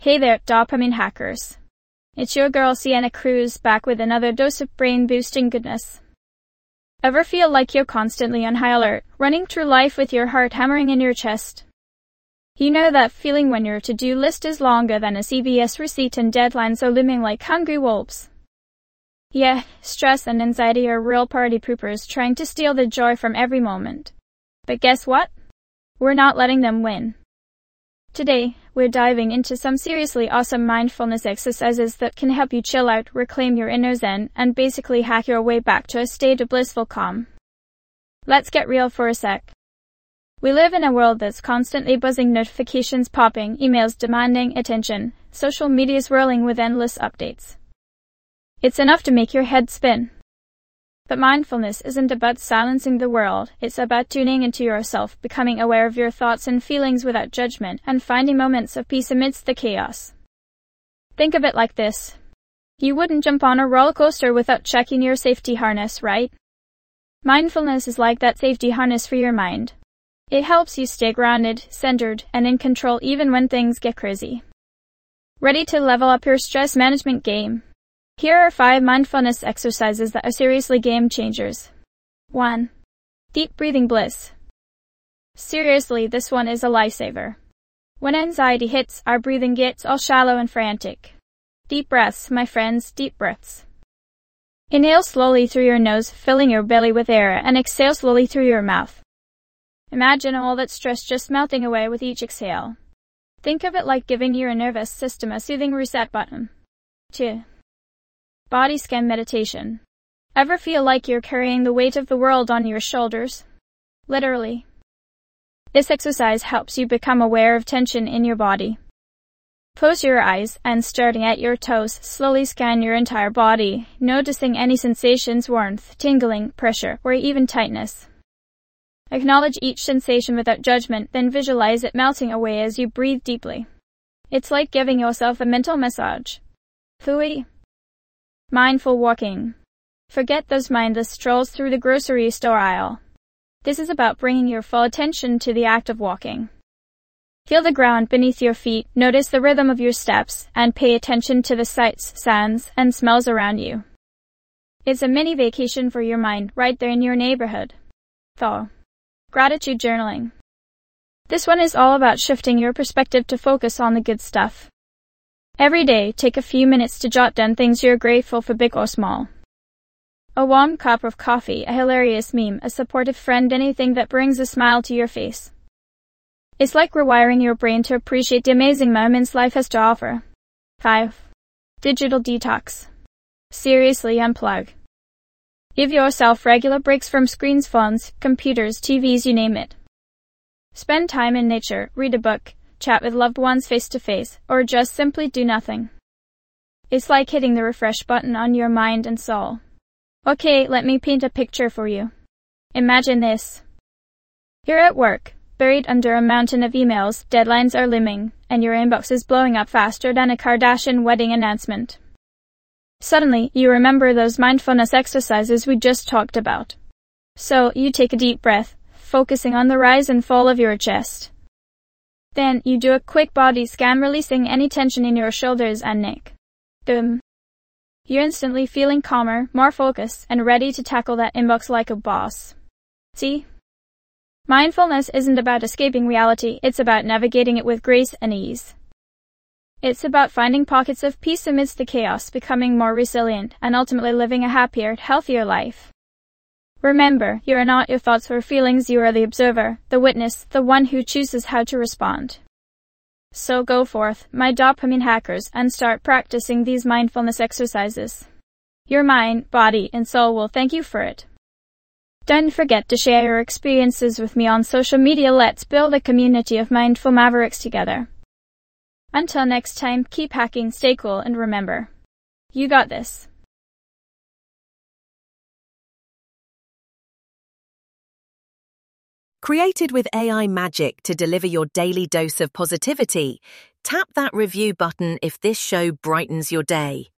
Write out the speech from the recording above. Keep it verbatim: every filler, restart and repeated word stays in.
Hey there, dopamine hackers. It's your girl Sienna Cruz back with another dose of brain-boosting goodness. Ever feel like you're constantly on high alert, running through life with your heart hammering in your chest? You know that feeling when your to-do list is longer than a C V S receipt and deadlines are looming like hungry wolves? Yeah, stress and anxiety are real party poopers trying to steal the joy from every moment. But guess what? We're not letting them win. Today, we're diving into some seriously awesome mindfulness exercises that can help you chill out, reclaim your inner zen, and basically hack your way back to a state of blissful calm. Let's get real for a sec. We live in a world that's constantly buzzing, notifications popping, emails demanding attention, social media swirling with endless updates. It's enough to make your head spin. But mindfulness isn't about silencing the world, it's about tuning into yourself, becoming aware of your thoughts and feelings without judgment, and finding moments of peace amidst the chaos. Think of it like this. You wouldn't jump on a roller coaster without checking your safety harness, right? Mindfulness is like that safety harness for your mind. It helps you stay grounded, centered, and in control even when things get crazy. Ready to level up your stress management game? Here are five mindfulness exercises that are seriously game changers. one. Deep breathing bliss. Seriously, this one is a lifesaver. When anxiety hits, our breathing gets all shallow and frantic. Deep breaths, my friends, deep breaths. Inhale slowly through your nose, filling your belly with air, and exhale slowly through your mouth. Imagine all that stress just melting away with each exhale. Think of it like giving your nervous system a soothing reset button. two. Body scan meditation. Ever feel like you're carrying the weight of the world on your shoulders? Literally. This exercise helps you become aware of tension in your body. Close your eyes and, starting at your toes, slowly scan your entire body, noticing any sensations, warmth, tingling, pressure, or even tightness. Acknowledge each sensation without judgment, then visualize it melting away as you breathe deeply. It's like giving yourself a mental massage. Three. Mindful walking. Forget those mindless strolls through the grocery store aisle. This is about bringing your full attention to the act of walking. Feel the ground beneath your feet, notice the rhythm of your steps, and pay attention to the sights, sounds, and smells around you. It's a mini vacation for your mind, right there in your neighborhood. four. Gratitude journaling. This one is all about shifting your perspective to focus on the good stuff. Every day, take a few minutes to jot down things you're grateful for, big or small. A warm cup of coffee, a hilarious meme, a supportive friend, anything that brings a smile to your face. It's like rewiring your brain to appreciate the amazing moments life has to offer. five. Digital detox. Seriously, unplug. Give yourself regular breaks from screens, phones, computers, T Vs, you name it. Spend time in nature, read a book, chat with loved ones face to face, or just simply do nothing. It's like hitting the refresh button on your mind and soul. Okay, let me paint a picture for you. Imagine this. You're at work, buried under a mountain of emails, deadlines are looming, and your inbox is blowing up faster than a Kardashian wedding announcement. Suddenly, you remember those mindfulness exercises we just talked about. So, you take a deep breath, focusing on the rise and fall of your chest. Then, you do a quick body scan, releasing any tension in your shoulders and neck. Boom. You're instantly feeling calmer, more focused, and ready to tackle that inbox like a boss. See? Mindfulness isn't about escaping reality, it's about navigating it with grace and ease. It's about finding pockets of peace amidst the chaos, becoming more resilient, and ultimately living a happier, healthier life. Remember, you are not your thoughts or feelings, you are the observer, the witness, the one who chooses how to respond. So go forth, my dopamine hackers, and start practicing these mindfulness exercises. Your mind, body, and soul will thank you for it. Don't forget to share your experiences with me on social media. Let's build a community of mindful mavericks together. Until next time, keep hacking, stay cool, and remember, you got this. Created with A I magic to deliver your daily dose of positivity, tap that review button if this show brightens your day.